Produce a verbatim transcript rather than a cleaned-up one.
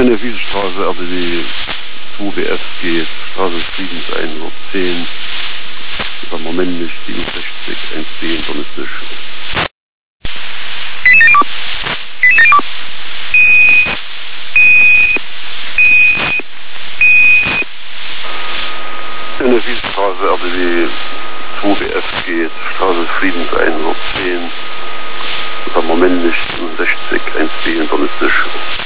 Wiesenstraße, R B W zwei B F geht, Straße Friedens hundertzehn, über Moment nicht siebenundsechzig, eins B internistisch. Wiesenstraße, R B W zwei B F geht, Straße Friedens hundertzehn, über Moment nicht siebenundsechzig, eins B internistisch.